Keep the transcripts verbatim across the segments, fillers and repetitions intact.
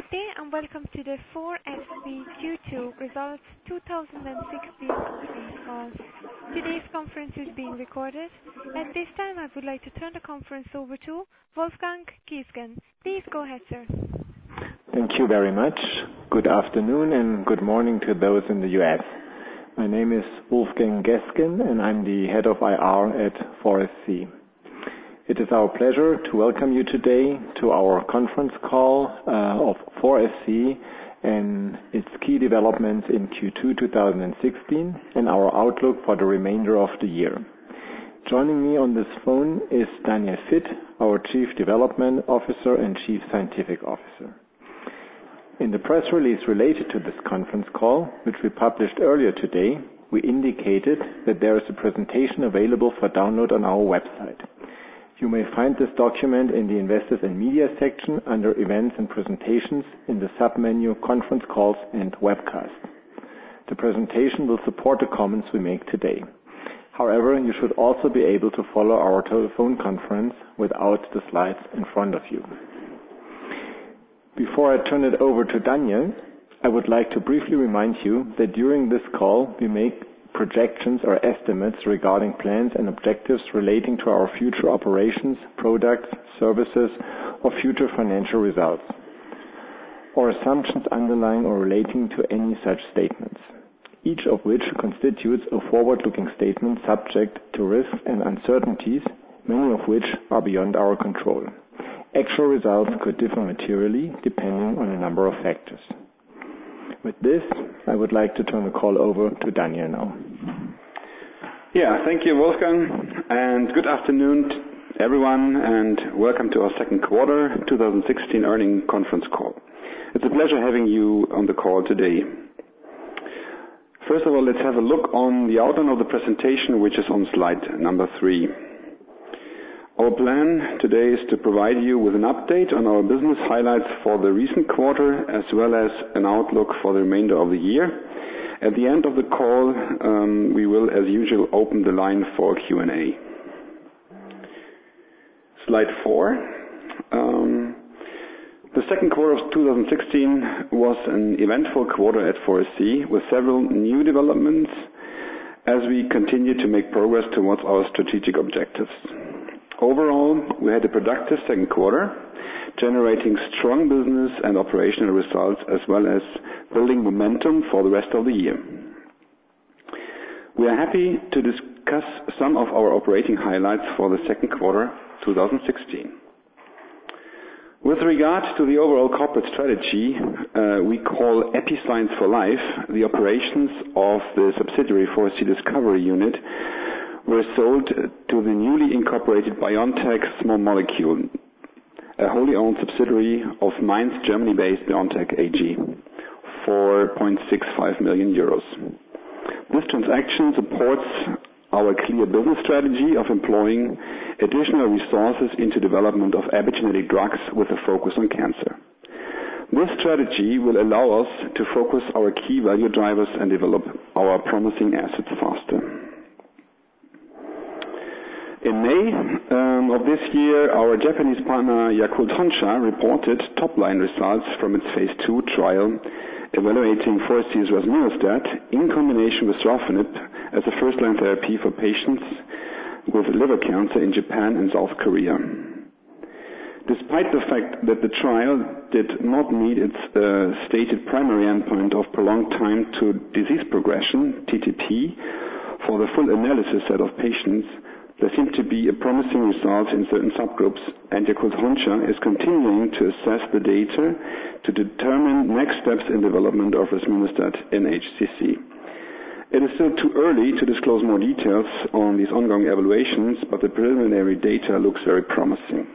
Good day and welcome to the four S C Q two Results twenty sixteen conference call. Today's conference is being recorded. At this time, I would like to turn the conference over to Wolfgang Giesgen. Please go ahead, sir. Thank you very much. Good afternoon and good morning to those in the U S. My name is Wolfgang Giesgen and I'm the head of I R at four S C. It is our pleasure to welcome you today to our conference call uh, of four S C and its key developments in Q two twenty sixteen and our outlook for the remainder of the year. Joining me on this phone is Daniel Vitt, our Chief Development Officer and Chief Scientific Officer. In the press release related to this conference call, which we published earlier today, we indicated that there is a presentation available for download on our website. You may find this document in the Investors and Media section under Events and Presentations in the submenu Conference Calls and Webcasts. The presentation will support the comments we make today. However, you should also be able to follow our telephone conference without the slides in front of you. Before I turn it over to Daniel, I would like to briefly remind you that during this call we make projections or estimates regarding plans and objectives relating to our future operations, products, services, or future financial results, or assumptions underlying or relating to any such statements, each of which constitutes a forward-looking statement subject to risks and uncertainties, many of which are beyond our control. Actual results could differ materially depending on a number of factors. With this, I would like to turn the call over to Daniel now. Yeah, thank you, Wolfgang, and good afternoon, everyone, and welcome to our second quarter twenty sixteen earnings conference call. It's a pleasure having you on the call today. First of all, let's have a look on the outline of the presentation, which is on slide number three. Our plan today is to provide you with an update on our business highlights for the recent quarter, as well as an outlook for the remainder of the year. At the end of the call, um, we will, as usual, open the line for Q and A. Slide four. Um, the second quarter of twenty sixteen was an eventful quarter at four S C, with several new developments as we continue to make progress towards our strategic objectives. Overall, we had a productive second quarter, generating strong business and operational results as well as building momentum for the rest of the year. We are happy to discuss some of our operating highlights for the second quarter twenty sixteen. With regard to the overall corporate strategy uh, we call EpiScience for Life, the operations of the subsidiary four S C Discovery Unit were sold to the newly incorporated BioNTech Small Molecule, a wholly owned subsidiary of Mainz, Germany-based BioNTech A G, for zero point six five million euros. This transaction supports our clear business strategy of employing additional resources into development of epigenetic drugs with a focus on cancer. This strategy will allow us to focus our key value drivers and develop our promising assets faster. In May um, of this year, our Japanese partner Yakult Honsha reported top-line results from its phase two trial evaluating four S C's resminostat in combination with sorafenib as a first-line therapy for patients with liver cancer in Japan and South Korea. Despite the fact that the trial did not meet its uh, stated primary endpoint of prolonged time to disease progression, T T P, for the full analysis set of patients, there seem to be a promising results in certain subgroups, and Yakult Honsha is continuing to assess the data to determine next steps in development of resminostat in H C C. It is still too early to disclose more details on these ongoing evaluations, but the preliminary data looks very promising.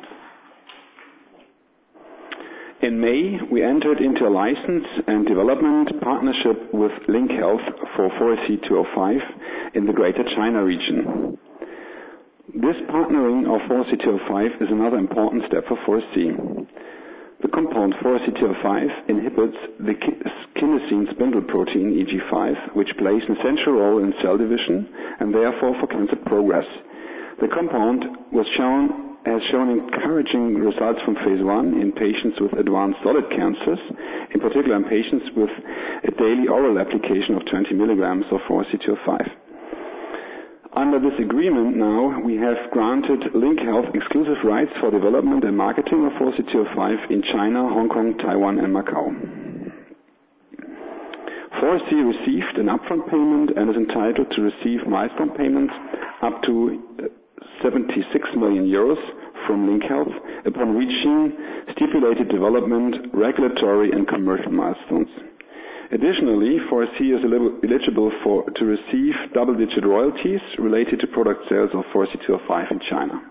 In May, we entered into a license and development partnership with Link Health for four S C two oh five in the Greater China region. This partnering of four S C two oh five is another important step for four S C. The compound four S C two oh five inhibits the kinesin spindle protein E G five, which plays an essential role in cell division and therefore for cancer progress. The compound was shown has shown encouraging results from phase one in patients with advanced solid cancers, in particular in patients with a daily oral application of twenty milligrams of four C two oh five. Under this agreement now, we have granted Link Health exclusive rights for development and marketing of four C two oh five in China, Hong Kong, Taiwan, and Macau. four C received an upfront payment and is entitled to receive milestone payments up to seventy-six million euros from Link Health upon reaching stipulated development, regulatory, and commercial milestones. Additionally, four C is eligible for, to receive double-digit royalties related to product sales of four C two oh five in China.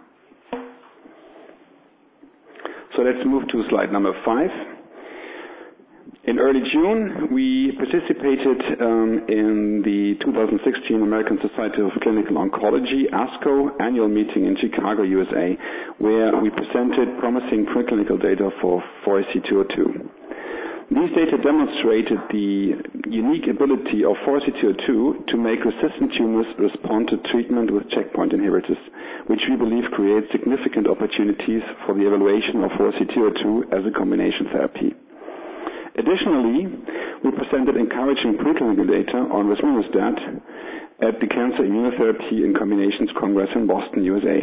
So let's move to slide number five. In early June, we participated um, in the two thousand sixteen American Society of Clinical Oncology, ASCO, annual meeting in Chicago, U S A, where we presented promising preclinical data for four C two oh two. These data demonstrated the unique ability of four C two oh two to make resistant tumors respond to treatment with checkpoint inhibitors, which we believe creates significant opportunities for the evaluation of four C two oh two as a combination therapy. Additionally, we presented encouraging preclinical data on resminostat at the Cancer Immunotherapy in Combinations Congress in Boston, U S A.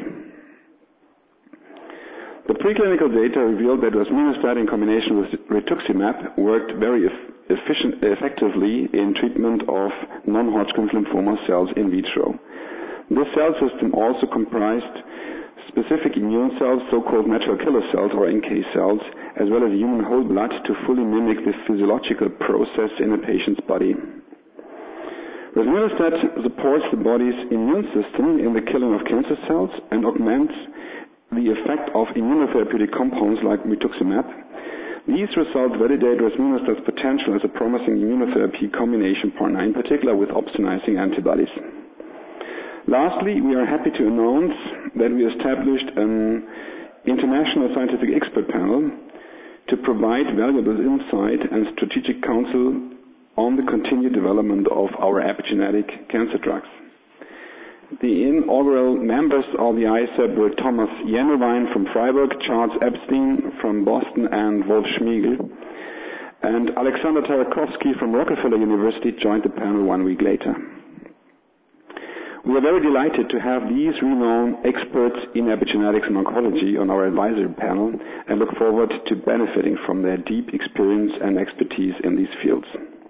The preclinical data revealed that resminostat in combination with rituximab worked very efficient, effectively in treatment of non-Hodgkin's lymphoma cells in vitro. This cell system also comprised specific immune cells, so-called natural killer cells or N K cells, as well as human whole blood to fully mimic the physiological process in a patient's body. Resminostat supports the body's immune system in the killing of cancer cells and augments the effect of immunotherapeutic compounds like rituximab. These results validate resminostat's potential as a promising immunotherapy combination partner, in particular with opsonizing antibodies. Lastly, we are happy to announce that we established an international scientific expert panel to provide valuable insight and strategic counsel on the continued development of our epigenetic cancer drugs. The inaugural members of the I S E P were Thomas Jennewein from Freiburg, Charles Epstein from Boston, and Wolf Schmiegel. And Alexander Tarakovsky from Rockefeller University joined the panel one week later. We are very delighted to have these renowned experts in epigenetics and oncology on our advisory panel and look forward to benefiting from their deep experience and expertise in these fields.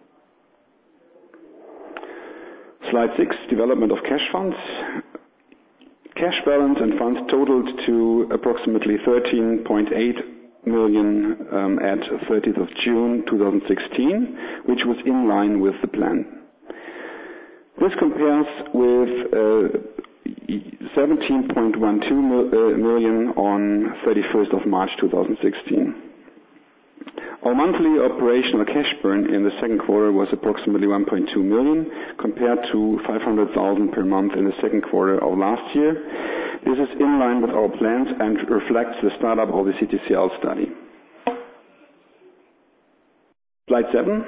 Slide six, development of cash funds. Cash balance and funds totaled to approximately thirteen point eight million um, at thirtieth of June two thousand sixteen, which was in line with the plan. This compares with uh, seventeen point one two million on thirty-first of March two thousand sixteen. Our monthly operational cash burn in the second quarter was approximately one point two million, compared to five hundred thousand per month in the second quarter of last year. This is in line with our plans and reflects the startup of the C T C L study. Slide seven.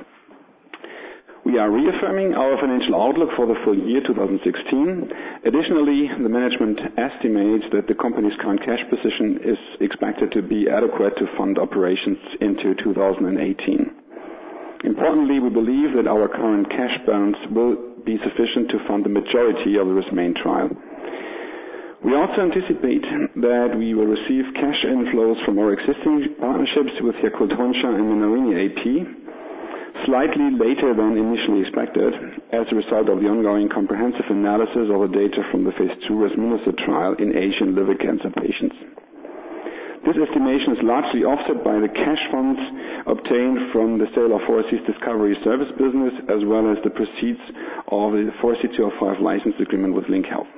We are reaffirming our financial outlook for the full year two thousand sixteen. Additionally, the management estimates that the company's current cash position is expected to be adequate to fund operations into two thousand eighteen. Importantly, we believe that our current cash balance will be sufficient to fund the majority of the RESMAIN trial. We also anticipate that we will receive cash inflows from our existing partnerships with Yakult Honsha and Menarini A P slightly later than initially expected as a result of the ongoing comprehensive analysis of the data from the phase two resminostat trial in Asian liver cancer patients. This estimation is largely offset by the cash funds obtained from the sale of four C's Discovery Service business, as well as the proceeds of the four C two oh five license agreement with Link Health.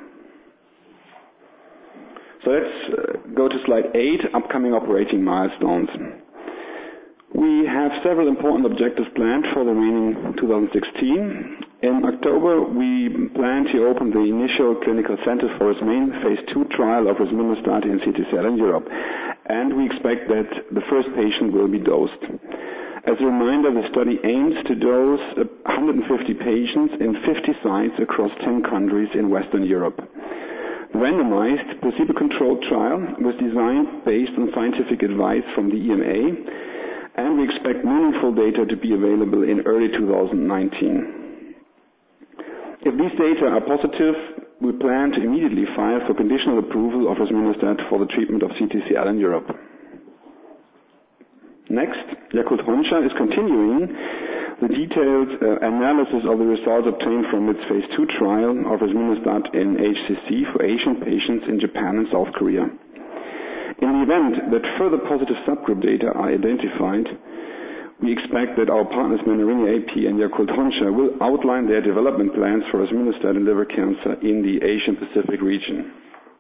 So let's uh, go to slide eight, upcoming operating milestones. We have several important objectives planned for the remaining two thousand sixteen. In October, we plan to open the initial clinical center for RESMAIN phase two trial of resminostat in C T C L in Europe, and we expect that the first patient will be dosed. As a reminder, the study aims to dose one hundred fifty patients in fifty sites across ten countries in Western Europe. randomized, placebo-controlled trial was designed based on scientific advice from the E M A, and we expect meaningful data to be available in early two thousand nineteen. If these data are positive, we plan to immediately file for conditional approval of resminostat for the treatment of C T C L in Europe. Next, Yakult-Honsha is continuing the detailed uh, analysis of the results obtained from its phase two trial of resminostat in H C C for Asian patients in Japan and South Korea. In the event that further positive subgroup data are identified, we expect that our partners Menarini A P and Yakult-Honsha will outline their development plans for resminostat in liver cancer in the Asian Pacific region.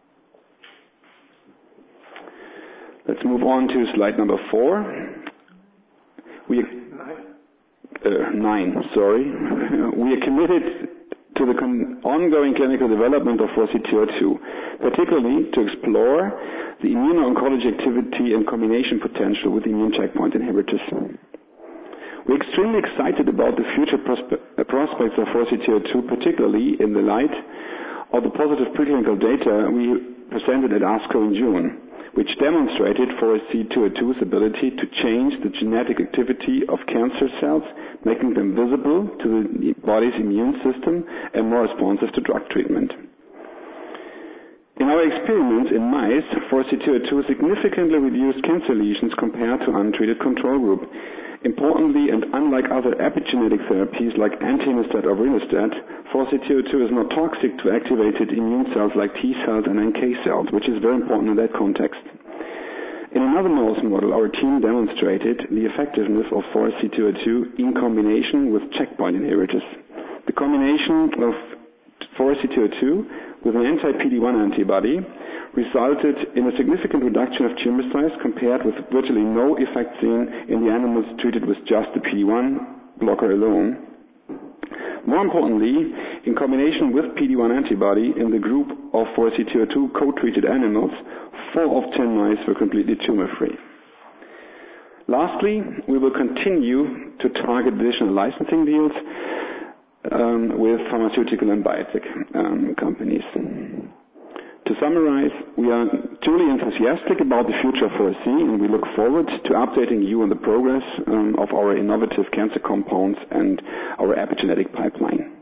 Let's move on to slide number four. We uh, nine, sorry. We are committed to the con- ongoing clinical development of four C T O two, particularly to explore the immuno-oncology activity and combination potential with immune checkpoint inhibitors. We're extremely excited about the future prospe- prospects of four C T O two, particularly in the light of the positive preclinical data we presented at ASCO in June, which demonstrated four C T O two's ability to change the genetic activity of cancer cells, making them visible to the body's immune system and more responsive to drug treatment. In our experiments in mice, four C T O two significantly reduced cancer lesions compared to untreated control group. Importantly, and unlike other epigenetic therapies like entinostat or vorinostat, four C T O two is not toxic to activated immune cells like T cells and N K cells, which is very important in that context. In another mouse model, our team demonstrated the effectiveness of four C T O two in combination with checkpoint inhibitors. The combination of four C T O two with an anti-P D one antibody resulted in a significant reduction of tumor size compared with virtually no effect seen in the animals treated with just the P D one blocker alone. More importantly, in combination with P D one antibody in the group of four C T O two co-treated animals, four of ten mice were completely tumor-free. Lastly, we will continue to target additional licensing deals um, with pharmaceutical and biotech um, companies. To summarize, we are truly enthusiastic about the future of four C, and we look forward to updating you on the progress um, of our innovative cancer compounds and our epigenetic pipeline.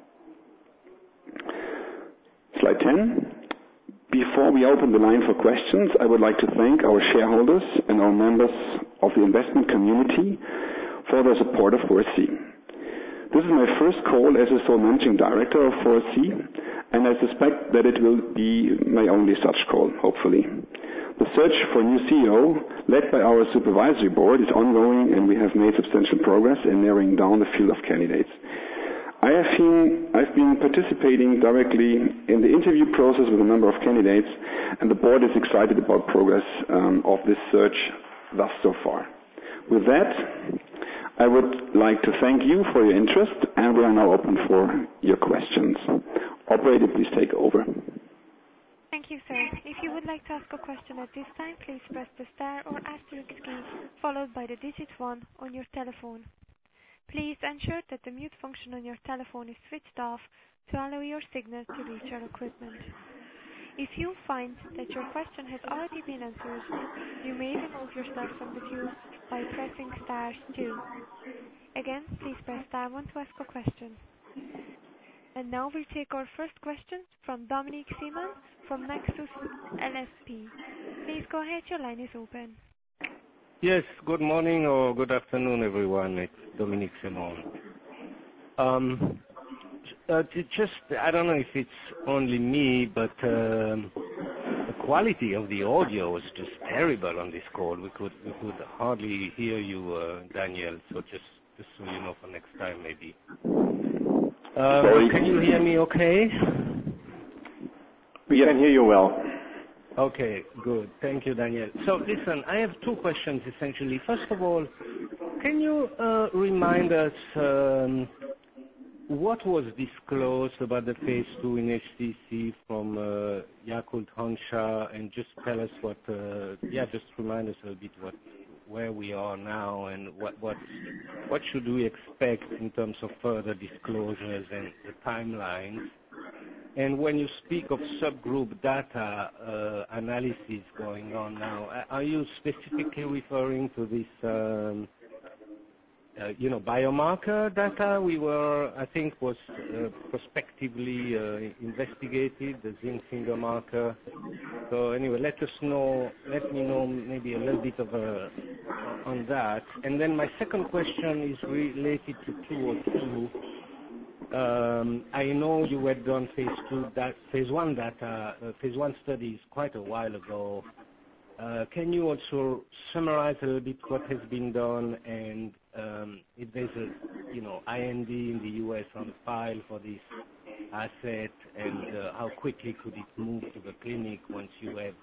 Slide ten. Before we open the line for questions, I would like to thank our shareholders and our members of the investment community for their support of four C. This is my first call as a sole managing director of four C, and I suspect that it will be my only such call, hopefully. The search for a new C E O, led by our supervisory board, is ongoing, and we have made substantial progress in narrowing down the field of candidates. I have been, I've been participating directly in the interview process with a number of candidates, and the board is excited about progress um, of this search thus so far. With that, I would like to thank you for your interest, and we are now open for your questions. Operator, please take over. Thank you, sir. If you would like to ask a question at this time, please press the star or asterisk key followed by the digit one on your telephone. Please ensure that the mute function on your telephone is switched off to allow your signal to reach our equipment. If you find that your question has already been answered, you may remove yourself from the queue by pressing star two. Again, please press star one to ask a question. And now we'll take our first question from Dominic Simon from Nexus L S P. Please go ahead, your line is open. Yes, good morning or good afternoon, everyone. It's Dominic Simon. Um, uh, just, I don't know if it's only me, but um, the quality of the audio was just terrible on this call. We could we could hardly hear you, uh, Daniel. So just, just so you know for next time, maybe. Um, can you hear me okay? We can hear you well. Okay, good. Thank you, Daniel. So listen, I have two questions essentially. First of all, can you uh, remind us um, what was disclosed about the phase two in H C C from uh, Yakult-Honsha, and just tell us what, uh, yeah, just remind us a bit what, where we are now and what, what, what should we expect in terms of further disclosures and the timelines. And when you speak of subgroup data uh, analysis going on now, are you specifically referring to this, um, uh, you know, biomarker data we were, I think, was uh, prospectively uh, investigated, the zinc finger marker? So anyway, let us know, let me know maybe a little bit of a, on that. And then my second question is related to two oh two. Um, I know you had done phase two, that phase one data, uh, phase one studies quite a while ago. Uh, can you also summarize a little bit what has been done and um, if there's a, you know, I N D in the U S on file for this asset, and uh, how quickly could it move to the clinic once you have,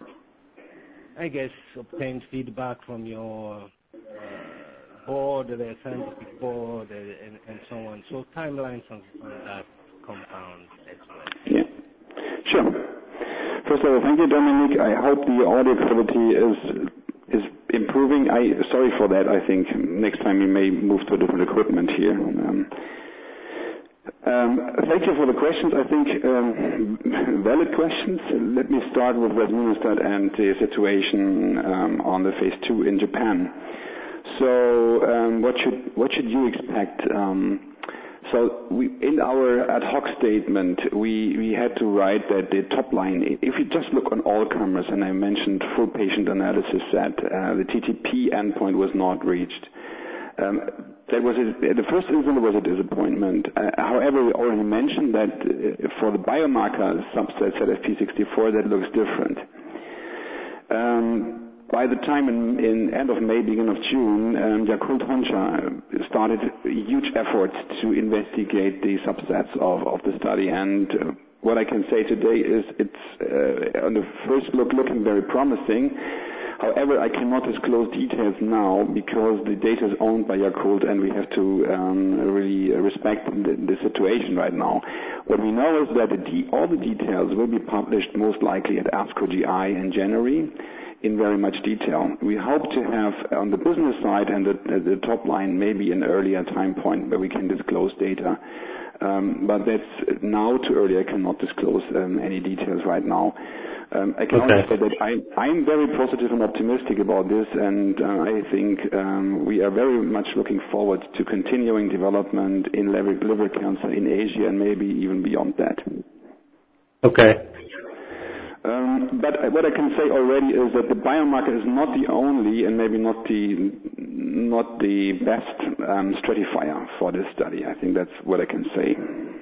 I guess, obtained feedback from your uh, board, the scientific board, and, and so on. So timelines on, on that compound as well. Yeah, sure. First of all, thank you, Dominic. I hope the audio quality is is improving. I sorry for that. I think next time we may move to different equipment here. Um, um, thank you for the questions. I think um, valid questions. Let me start with resminostat and the situation um, on the phase two in Japan. So um, what should what should you expect? Um, so we, in our ad hoc statement, we, we had to write that the top line, if you just look on all comers, and I mentioned full patient analysis, that uh, the T T P endpoint was not reached. Um, that was a, the first instance was a disappointment. Uh, however, we already mentioned that uh, for the biomarker subset Z F P sixty-four, that looks different. Um, By the time in, in end of May, beginning of June, um, Yakult Honsha started huge efforts to investigate the subsets of, of the study. And uh, what I can say today is it's uh, on the first look looking very promising. However, I cannot disclose details now because the data is owned by Yakult, and we have to um, really respect the, the situation right now. What we know is that the de- all the details will be published most likely at ASCO G I in January, in very much detail. We hope to have on the business side and the, the top line maybe an earlier time point where we can disclose data. Um, but that's now too early. I cannot disclose um, any details right now. Um, I can okay. only say that I, I'm very positive and optimistic about this, and uh, I think um, we are very much looking forward to continuing development in liver, liver cancer in Asia and maybe even beyond that. Okay. Um, but what I can say already is that the biomarker is not the only and maybe not the not the best um, stratifier for this study. I think that's what I can say.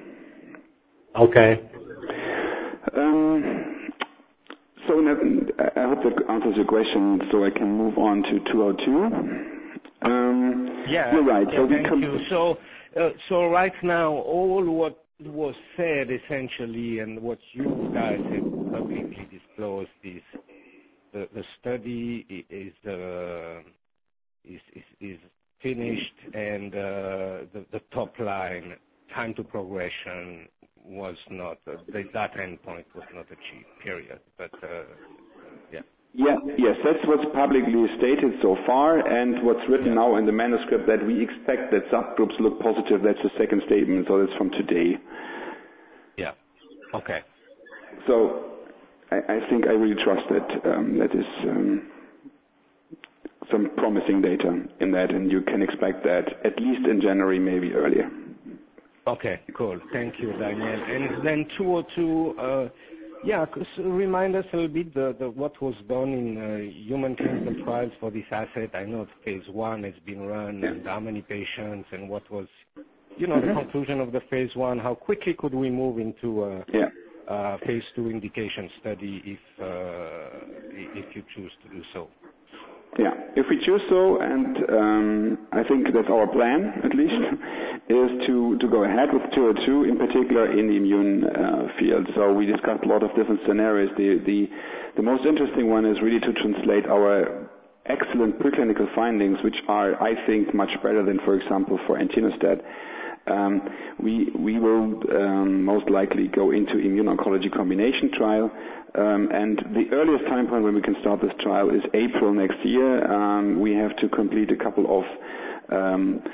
Okay. Um, so I hope that answers your question. So I can move on to two oh two. Um, yeah. You're right. Yeah, so thank we com- you. So uh, so right now, all what was said essentially, and what you guys have publicly disclosed is the, the study is, uh, is, is is finished, and uh, the, the top line time to progression was not uh, the, that endpoint was not achieved. Period. But uh, yeah. Yeah, yes, that's what's publicly stated so far, and what's written yeah. now in the manuscript that we expect that subgroups look positive. That's the second statement, so that's from today. Yeah. Okay. So I, I think I really trust that um, that is um, some promising data in that, and you can expect that at least in January, maybe earlier. Okay, cool. Thank you, Daniel. And then two oh two. Uh, Yeah, remind us a little bit the, the, what was done in uh, human clinical trials for this asset. I know phase one has been run, yeah. and how many patients, and what was, you know, mm-hmm. the conclusion of the phase one. How quickly could we move into a, yeah. a phase two indication study if uh, if you choose to do so? Yeah, if we choose so, and um, I think that's our plan at least, is to, to go ahead with two oh two, in particular in the immune uh, field. So we discussed a lot of different scenarios. The, the, the most interesting one is really to translate our excellent preclinical findings, which are, I think, much better than, for example, for entinostat. Um, we, we will um, most likely go into immuno-oncology combination trial. Um, and the earliest time point when we can start this trial is April next year. Um, we have to complete a couple of um,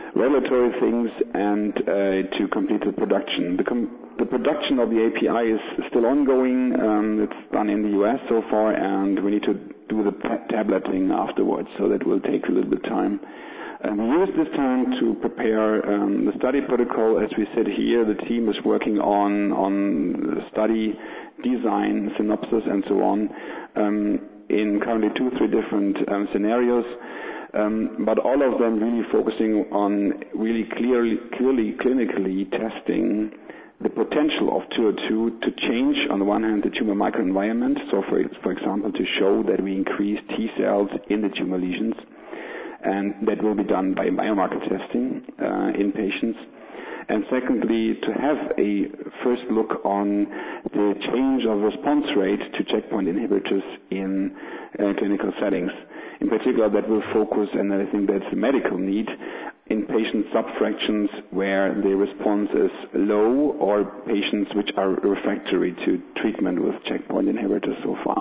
regulatory things and uh, to complete the production. The, com- the production of the A P I is still ongoing. Um, it's done in the U S so far, and we need to do the tableting afterwards, so that will take a little bit of time. Um, we use this time to prepare um, the study protocol. As we said here, the team is working on on study design, synopsis, and so on, um, in currently two, three different um, scenarios. Um, but all of them really focusing on really clearly, clearly clinically testing the potential of two oh two to change, on the one hand, the tumor microenvironment. So, for, for example, to show that we increase T cells in the tumor lesions. And that will be done by biomarker testing uh, in patients. And secondly, to have a first look on the change of response rate to checkpoint inhibitors in uh, clinical settings. In particular, that will focus, and I think that's a medical need, in patient subfractions where the response is low, or patients which are refractory to treatment with checkpoint inhibitors so far.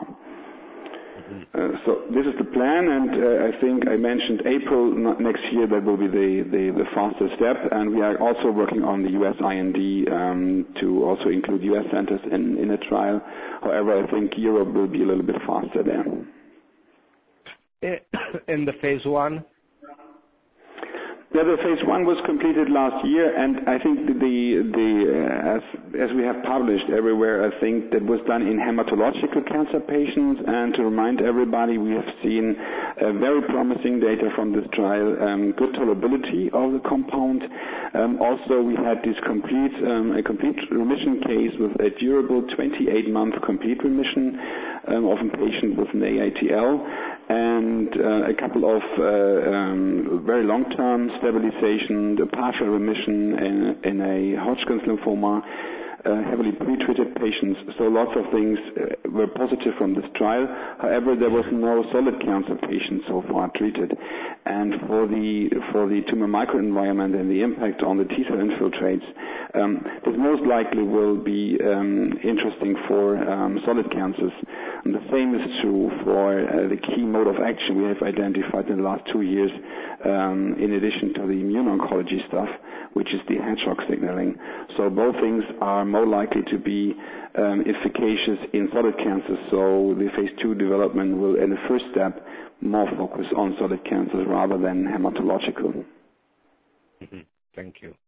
Uh, so this is the plan, and uh, I think I mentioned April next year. That will be the, the, the faster step, and we are also working on the U S I N D um, to also include U S centers in, in a trial. However, I think Europe will be a little bit faster there. In the phase one? Yeah, the phase one was completed last year, and I think the, the uh, as, as we have published everywhere, I think that was done in hematological cancer patients. And to remind everybody, we have seen uh, very promising data from this trial, um, good tolerability of the compound. Um, also, we had this complete um, a complete remission case with a durable twenty-eight month complete remission um, of a patient with an A I T L. And uh, a couple of uh, um, very long-term stabilization, the partial remission in, in a Hodgkin's lymphoma, uh, heavily pretreated patients. So lots of things uh, were positive from this trial. However, there was no solid cancer patients so far treated. And for the for the tumor microenvironment and the impact on the T cell infiltrates, um, this most likely will be um, interesting for um, solid cancers. And the same is true for uh, the key mode of action we have identified in the last two years, um, in addition to the immuno-oncology stuff, which is the hedgehog signaling. So both things are more likely to be um, efficacious in solid cancers. So the phase two development will, in the first step, more focus on solid cancers rather than hematological. Mm-hmm. Thank you.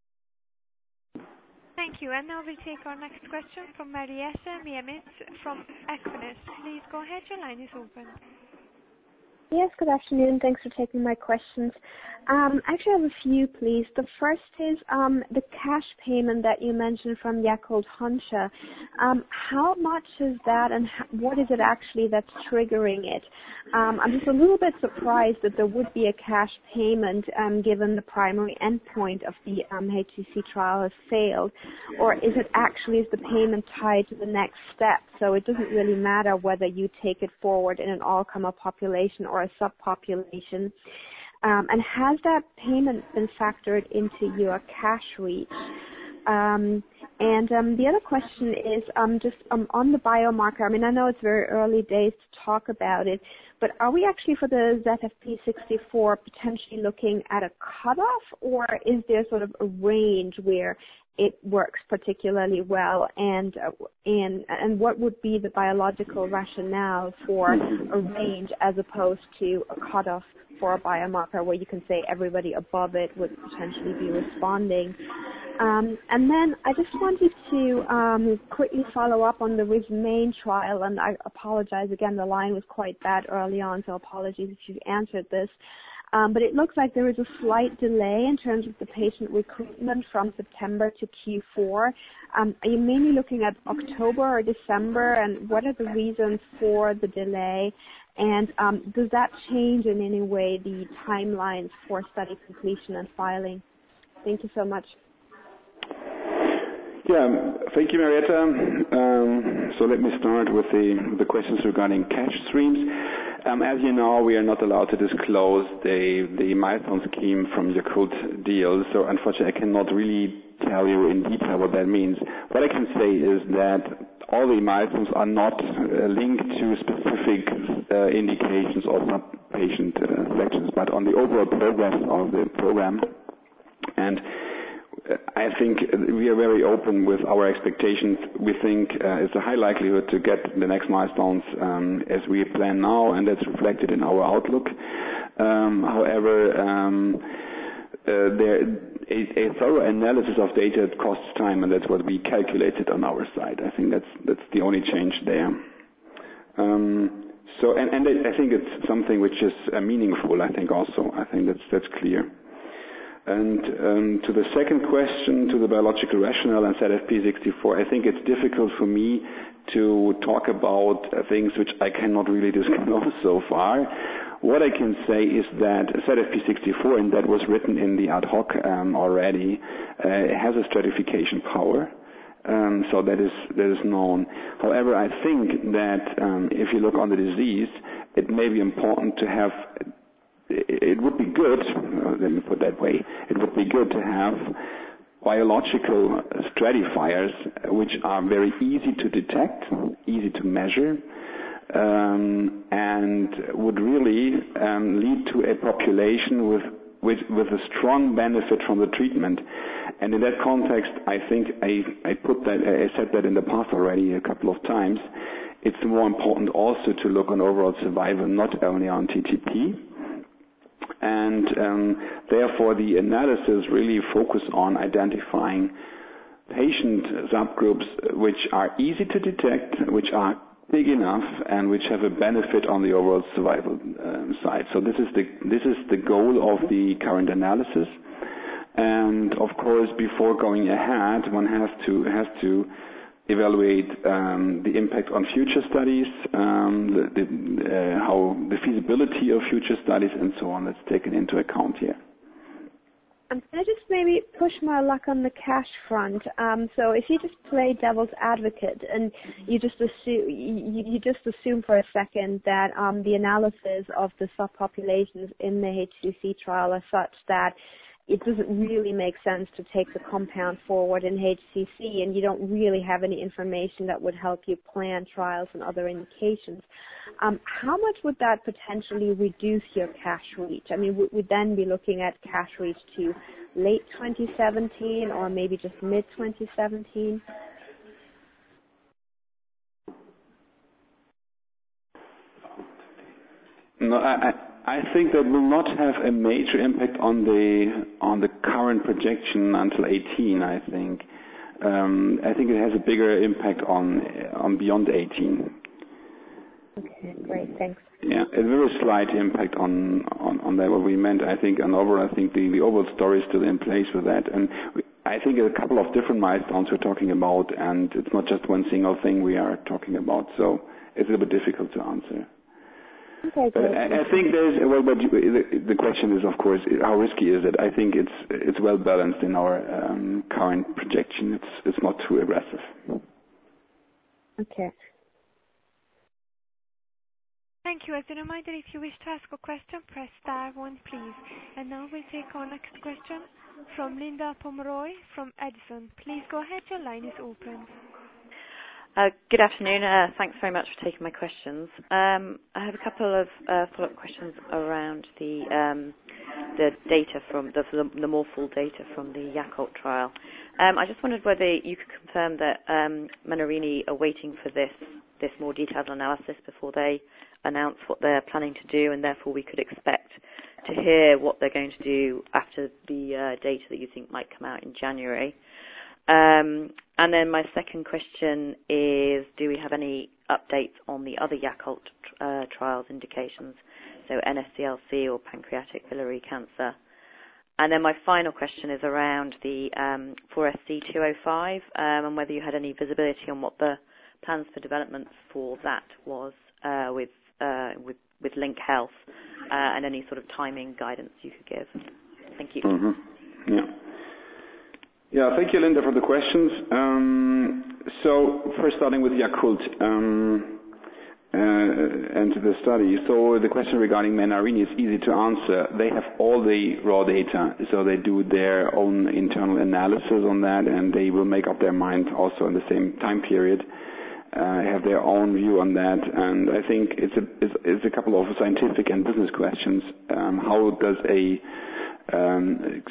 Thank you. And now we'll take our next question from Marietta Miemietz from Equinus. Please go ahead. Your line is open. Yes, good afternoon. Thanks for taking my questions. Um, I actually have a few, please. The first is um, the cash payment that you mentioned from Yakult Huncha. Um, how much is that, and how, what is it actually that's triggering it? Um, I'm just a little bit surprised that there would be a cash payment um, given the primary endpoint of the um, H C C trial has failed, or is it actually is the payment tied to the next step? So it doesn't really matter whether you take it forward in an all-comer population or a subpopulation. Um, and has that payment been factored into your cash reach? Um, and um, the other question is um, just um, on the biomarker. I mean, I know it's very early days to talk about it, but are we actually for the Z F P sixty-four potentially looking at a cutoff, or is there sort of a range where it works particularly well, and uh, and and what would be the biological rationale for a range as opposed to a cutoff for a biomarker where you can say everybody above it would potentially be responding? Um, and then I just wanted to um, quickly follow up on the REMAIN trial, and I apologize again, the line was quite bad early on, so apologies if you've answered this. Um, but it looks like there is a slight delay in terms of the patient recruitment from September to Q four. Um, are you mainly looking at October or December, and what are the reasons for the delay? And um, does that change in any way the timelines for study completion and filing? Thank you so much. Yeah, thank you, Marietta. Um, so let me start with the, the questions regarding cash streams. Um, as you know, we are not allowed to disclose the, the milestone scheme from Yakult deal, so unfortunately I cannot really tell you in detail what that means. What I can say is that all the milestones are not uh, linked to specific uh, indications or sub-patient uh, selections, but on the overall progress of the program. And I think we are very open with our expectations. We think uh, it's a high likelihood to get the next milestones um, as we plan now, and that's reflected in our outlook. Um, however, um, uh, there, a, a thorough analysis of data costs time, and that's what we calculated on our side. I think that's that's the only change there. Um, so, and, and I think it's something which is uh, meaningful. I think also. I think that's that's clear. And um, to the second question, to the biological rationale and Z F P sixty-four, I think it's difficult for me to talk about uh, things which I cannot really disclose so far. What I can say is that Z F P sixty-four, and that was written in the ad hoc um, already, uh, has a stratification power. Um, so that is that is known. However, I think that um, if you look on the disease, it may be important to have. It would be good, uh, let me put it that way, it would be good to have biological stratifiers which are very easy to detect, easy to measure, um, and would really um, lead to a population with, with, with a strong benefit from the treatment. And in that context, I think I, I put that, I said that in the past already a couple of times, it's more important also to look on overall survival, not only on T T P. And um, therefore, the analysis really focus on identifying patient subgroups which are easy to detect, which are big enough, and which have a benefit on the overall survival um, side. So this is the this is the goal of the current analysis. And of course, before going ahead, one has to has to evaluate um, the impact on future studies, um, the, the, uh, how the feasibility of future studies, and so on. That's taken into account here. Um, can I just maybe push my luck on the cash front? Um, so if you just play devil's advocate and you just assume you, you just assume for a second that um, the analysis of the subpopulations in the H C C trial are such that it doesn't really make sense to take the compound forward in H C C, and you don't really have any information that would help you plan trials and other indications. Um, how much would that potentially reduce your cash reach? I mean, would we then be looking at cash reach to late twenty seventeen or maybe just mid twenty seventeen? No, I, I I think that will not have a major impact on the on the current projection until eighteen. I think um, I think it has a bigger impact on on beyond eighteen. Okay, great, thanks. Yeah, a very slight impact on on, on that. What we meant, I think, and overall, I think the, the overall story is still in place with that. And we, I think a couple of different milestones we're talking about, and it's not just one single thing we are talking about. So it's a little bit difficult to answer. Okay, but I, I think there's well, but you, the, the question is, of course, how risky is it? I think it's it's well balanced in our um, current projection. It's it's not too aggressive. Okay. Thank you. As a reminder, if you wish to ask a question, press star one, please. And now we'll take our next question from Linda Pomeroy from Edison. Please go ahead. Your line is open. Uh, good afternoon. Uh, thanks very much for taking my questions. Um, I have a couple of uh, follow-up questions around the um, the data from the, the more full data from the Yakult trial. Um, I just wondered whether you could confirm that um, Menarini are waiting for this this more detailed analysis before they announce what they're planning to do, and therefore we could expect to hear what they're going to do after the uh, data that you think might come out in January. Um, and then my second question is, do we have any updates on the other Yakult uh, trials indications, so N S C L C or pancreatic biliary cancer? And then my final question is around the um, four S C two oh five um, and whether you had any visibility on what the plans for development for that was uh, with, uh, with with Link Health uh, and any sort of timing guidance you could give. Thank you. Mm-hmm. Yeah. Yeah, thank you, Linda, for the questions. Um, so first starting with Yakult um, uh, and the study. So the question regarding Menarini is easy to answer. They have all the raw data, so they do their own internal analysis on that, and they will make up their mind also in the same time period. Uh, have their own view on that, and I think it's a it's, it's a couple of scientific and business questions. Um, how does a um,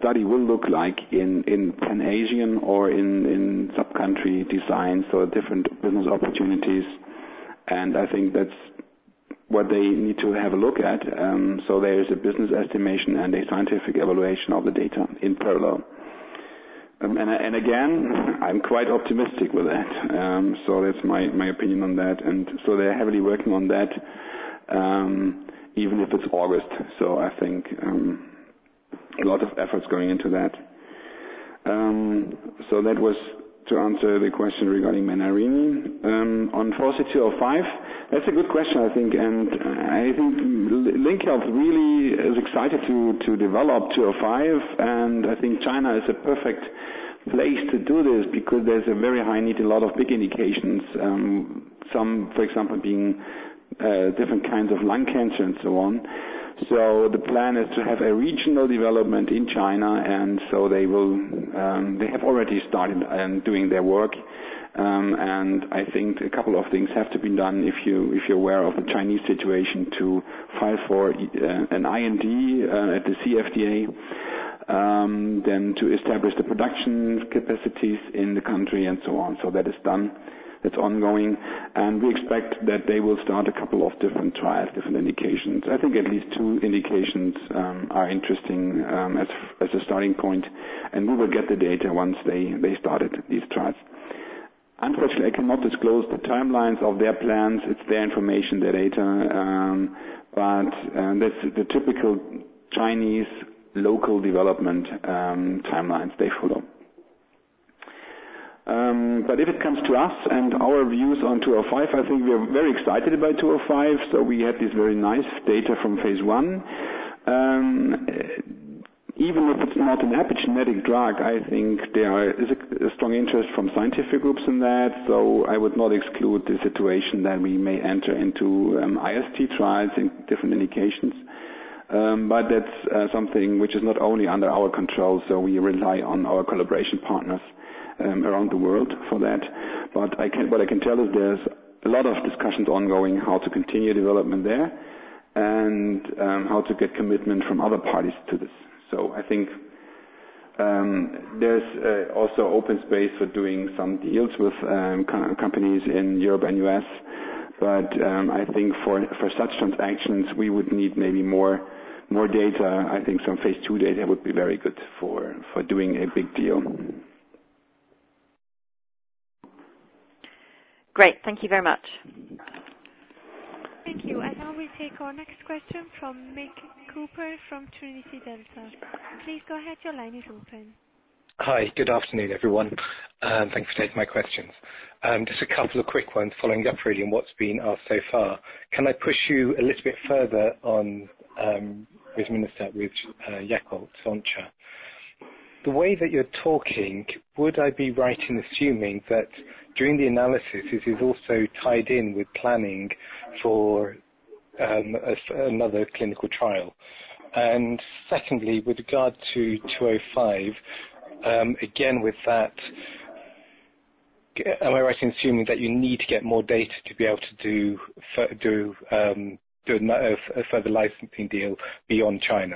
study will look like in, in Pan-Asian or in, in sub-country design, so different business opportunities. And I think that's what they need to have a look at. Um, so there is a business estimation and a scientific evaluation of the data in parallel. Um, and, and again, I'm quite optimistic with that. Um, so that's my, my opinion on that. And so they're heavily working on that, um, even if it's August. So I think um, a lot of efforts going into that. Um, so that was to answer the question regarding Menarini. Um, on four C two oh five, that's a good question, I think, and I think Link Health really is excited to, to develop two oh five, and I think China is a perfect place to do this because there's a very high need in a lot of big indications, um, some, for example, being uh, different kinds of lung cancer and so on. So the plan is to have a regional development in China, and so they will, um, they have already started um, doing their work. Um, and I think a couple of things have to be done if you if you're aware of the Chinese situation to file for uh, an I N D uh, at the C F D A, um, then to establish the production capacities in the country and so on. So that is done. That's ongoing, and we expect that they will start a couple of different trials, different indications. I think at least two indications um, are interesting um, as as a starting point, and we will get the data once they, they started these trials. Unfortunately, I cannot disclose the timelines of their plans. It's their information, their data, um, but um, that's the typical Chinese local development um, timelines they follow. Um, but if it comes to us and our views on two oh five, I think we are very excited about two oh five. So we had this very nice data from phase one. Um, even if it's not an epigenetic drug, I think there is a, a strong interest from scientific groups in that. So I would not exclude the situation that we may enter into um, I S T trials in different indications. Um, but that's uh, something which is not only under our control, so we rely on our collaboration partners Um, around the world for that. But I can, what I can tell is there's a lot of discussions ongoing how to continue development there and um, how to get commitment from other parties to this. So I think um, there's uh, also open space for doing some deals with um, co- companies in Europe and U S. But um, I think for, for such transactions we would need maybe more more data. I think some phase two data would be very good for, for doing a big deal. Great. Thank you very much. Thank you. And now we take our next question from Mick Cooper from Trinity Delta. Please go ahead. Your line is open. Hi. Good afternoon, everyone. Um, thanks for taking my questions. Um, just a couple of quick ones following up really on what's been asked so far. Can I push you a little bit further on um, resminostat with uh, Yakult Honsha? The way that you're talking, would I be right in assuming that during the analysis it is also tied in with planning for um, a, another clinical trial? And secondly, with regard to two oh five, um, again with that, am I right in assuming that you need to get more data to be able to do, do, um, do a, a further licensing deal beyond China?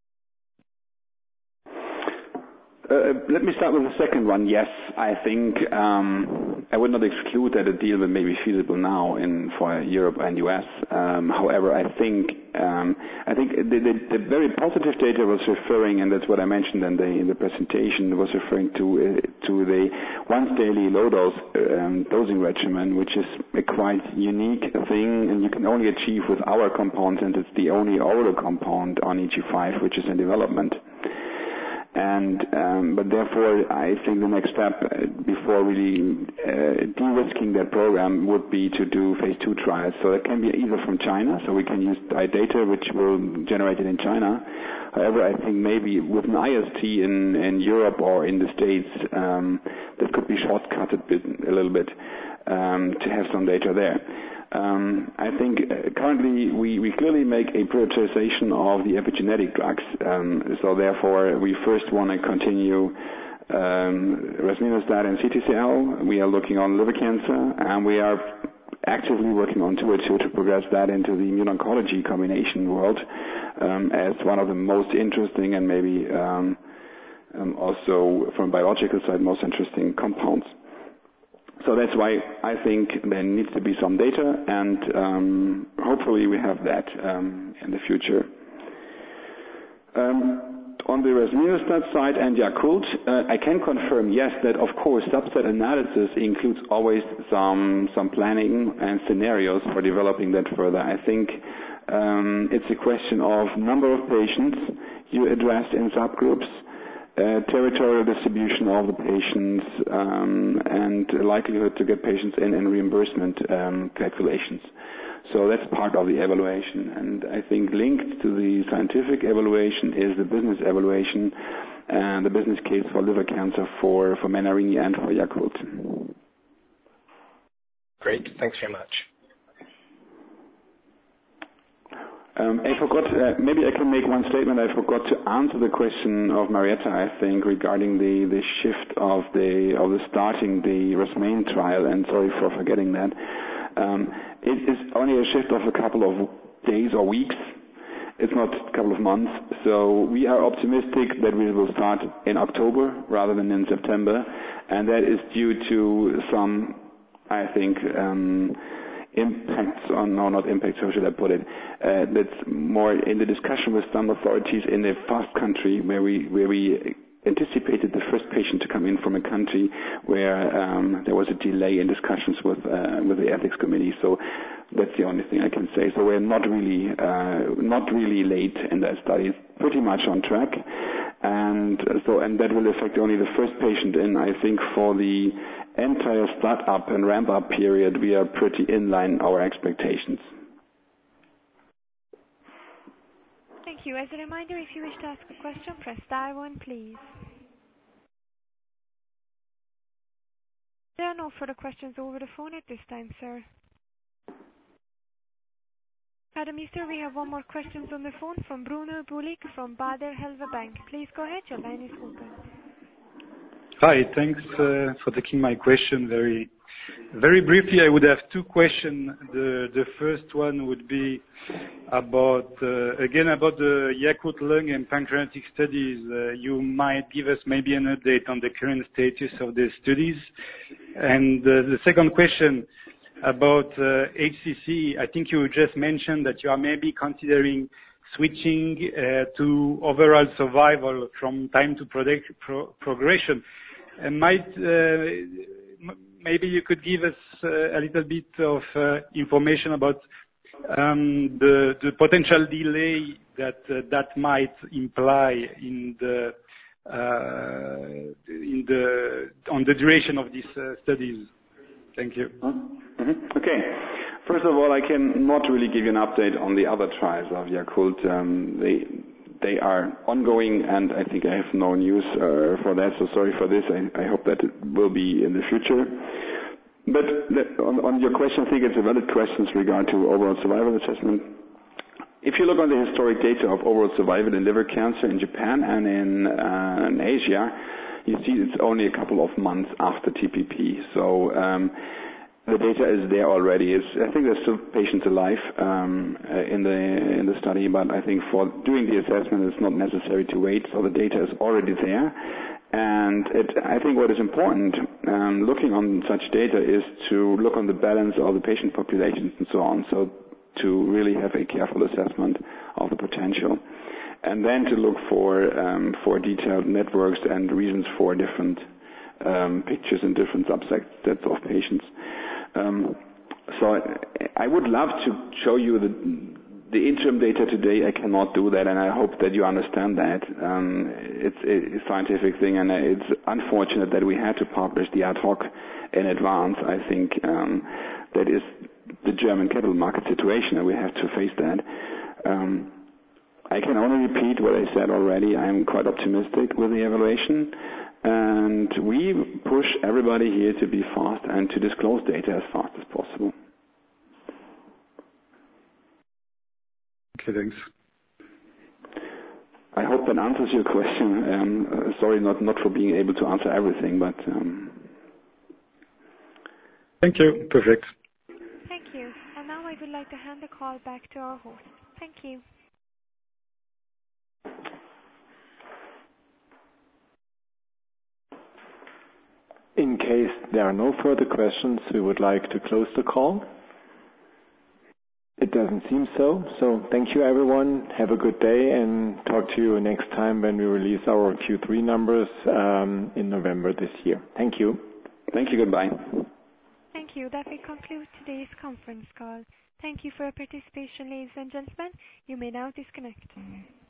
Uh, let me start with the second one. Yes, I think um, I would not exclude that a deal that may be feasible now in for Europe and U S. Um, however, I think um, I think the, the, the very positive data was referring, and that's what I mentioned in the in the presentation, was referring to uh, to the once daily low dose um, dosing regimen, which is a quite unique thing, and you can only achieve with our compound, and it's the only oral compound on E G five which is in development. And um, but therefore, I think the next step uh, before really uh, de-risking that program would be to do phase two trials. So it can be either from China, so we can use data which will generate it in China. However, I think maybe with an I S T in, in Europe or in the States, um, that could be shortcutted a little bit um, to have some data there. Um, I think uh, currently we, we clearly make a prioritization of the epigenetic drugs. Um, so therefore, we first want to continue um, resminostat and C T C L. We are looking on liver cancer, and we are actively working on two oh two to progress that into the immuno-oncology combination world um, as one of the most interesting and maybe um, um, also from biological side, most interesting compounds. So that's why I think there needs to be some data, and um, hopefully we have that um, in the future. Um, on the resminostat side and Yakult, uh, I can confirm, yes, that of course subset analysis includes always some some planning and scenarios for developing that further. I think um, it's a question of number of patients you address in subgroups, Uh, territorial distribution of the patients, um, and likelihood to get patients in and reimbursement um, calculations. So that's part of the evaluation. And I think linked to the scientific evaluation is the business evaluation and the business case for liver cancer for, for Menarini and for Yakult. Great. Thanks very much. Um, I forgot, uh, maybe I can make one statement. I forgot to answer the question of Marietta, I think, regarding the, the shift of the of the starting the Resmain trial, and sorry for forgetting that. Um, it is only a shift of a couple of days or weeks. It's not a couple of months. So we are optimistic that we will start in October rather than in September, and that is due to some, I think, um, impacts on, no, not impacts, how should I put it? Uh, that's more in the discussion with some authorities in a fast country where we where we anticipated the first patient to come in from a country where um, there was a delay in discussions with uh, with the ethics committee. So that's the only thing I can say. So we're not really uh, not really late in that study. It's pretty much on track, and so and that will affect only the first patient in. I think for the entire start-up and ramp-up period, we are pretty in line our expectations. Thank you. As a reminder, if you wish to ask a question, press star one, please. There are no further questions over the phone at this time, sir. Madam Easter, we have one more question on the phone from Bruno Bulik from Baader Helvea Bank. Please go ahead, your line is open. Hi, thanks uh, for taking my question. Very, very briefly, I would have two questions. The the first one would be about uh, again about the Yakult lung and pancreatic studies. Uh, you might give us maybe an update on the current status of the studies. And uh, the second question about uh, H C C. I think you just mentioned that you are maybe considering switching uh, to overall survival from time to product, pro- progression. And might uh, m- maybe you could give us uh, a little bit of uh, information about um, the, the potential delay that uh, that might imply in the uh, in the on the duration of these uh, studies. Thank you. Mm-hmm. Okay. First of all, I can not really give you an update on the other trials of Yakult. Um, they they are ongoing, and I think I have no news uh, for that. So sorry for this. I, I hope that it will be in the future. But the, on, on your question, I think it's a valid question with regard to overall survival assessment. If you look on the historic data of overall survival in liver cancer in Japan and in, uh, in Asia, you see it's only a couple of months after T P P. So um, the data is there already. It's, I think there's still patients alive um, uh, in the in the study, but I think for doing the assessment, it's not necessary to wait. So the data is already there, and it, I think what is important, um, looking on such data, is to look on the balance of the patient populations and so on. So to really have a careful assessment of the potential, and then to look for um, for detailed networks and reasons for different um, pictures in different subsets of patients. Um, so I, I would love to show you the, the interim data today. I cannot do that, and I hope that you understand that. Um, it's a scientific thing, and it's unfortunate that we had to publish the ad hoc in advance. I think um, that is the German capital market situation, and we have to face that. Um, I can only repeat what I said already. I am quite optimistic with the evaluation, and we push everybody here to be fast and to disclose data as fast as possible. Okay, thanks. I hope that answers your question. Um, uh, sorry not, not for being able to answer everything, but... Um... Thank you. Perfect. Thank you. And now I would like to hand the call back to our host. Thank you. In case there are no further questions, we would like to close the call. It doesn't seem so. So thank you, everyone. Have a good day, and talk to you next time when we release our Q three numbers um, in November this year. Thank you. Thank you. Goodbye. Thank you. That will conclude today's conference call. Thank you for your participation, ladies and gentlemen. You may now disconnect.